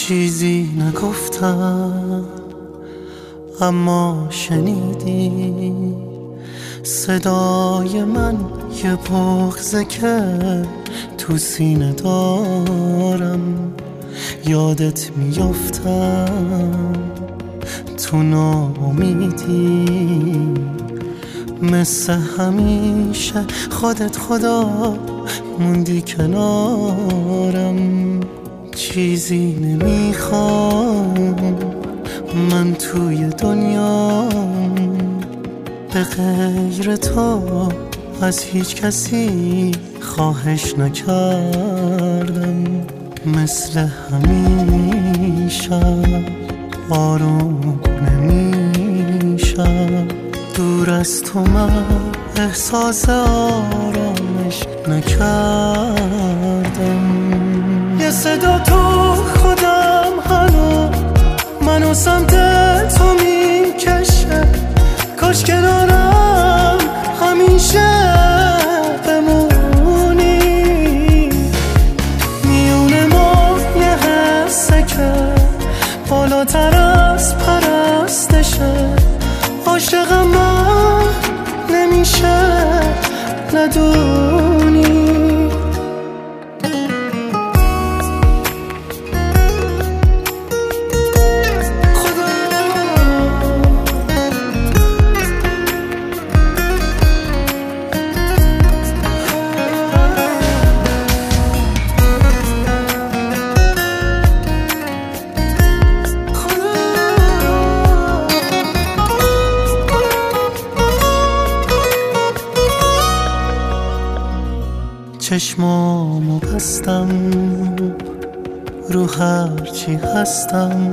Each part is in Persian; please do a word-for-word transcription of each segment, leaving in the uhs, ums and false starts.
چیزی نگفتم اما شنیدی صدای من، یه بغضه که تو سینه دارم. یادت میافتم تو ناامیدی، مثل همیشه خودت خدا موندی کنارم. چیزی نمیخوام من توی دنیا به غیر تو، از هیچ کسی خواهش نکردم. مثل همیشه آروم نمیشم، دور از تو من احساس آرامش نکردم. یه صدا تو خودم هنو منو سمت تو میکشه، کاش کنارم همیشه بمونی. میونه ما یه حسه که بالاتر از پرستشه، عاشقم من نمیشه ندونی. چشمامو بستم رو هرچی هستم،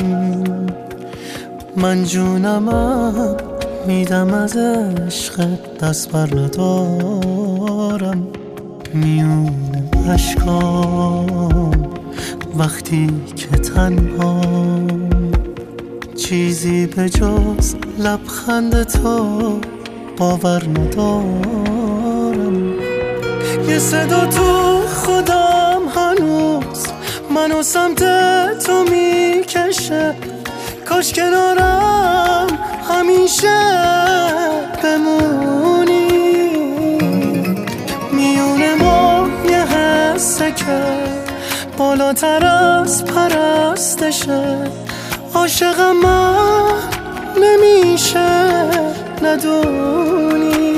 من جونمم میدم از عشق دست بر ندارم. میون اشکام وقتی که تنها، چیزی به جز لبخند تو باور ندارم. یه صدا تو خودم هنوز منو سمت تو میکشه، کاش کنارم همیشه بمونی. میونه ما یه حسه که بالاتر از پرستشه، عاشقم من نمیشه ندونی.